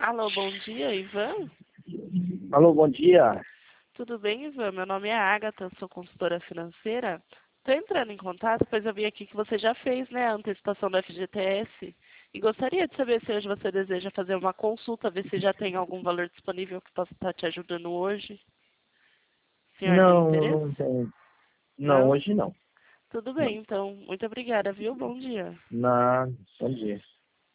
Alô, bom dia, Ivan? Alô, bom dia. Tudo bem, Ivan? Meu nome é Agatha, sou consultora financeira. Estou entrando em contato, pois eu vi aqui que você já fez, né, a antecipação do FGTS. E gostaria de saber se hoje você deseja fazer uma consulta, ver se já tem algum valor disponível que possa estar te ajudando hoje. O senhor tem Não, interesse? não tem. Não, Não? hoje não. Tudo Não. bem, então. Muito obrigada, viu? Bom dia. Na, bom dia.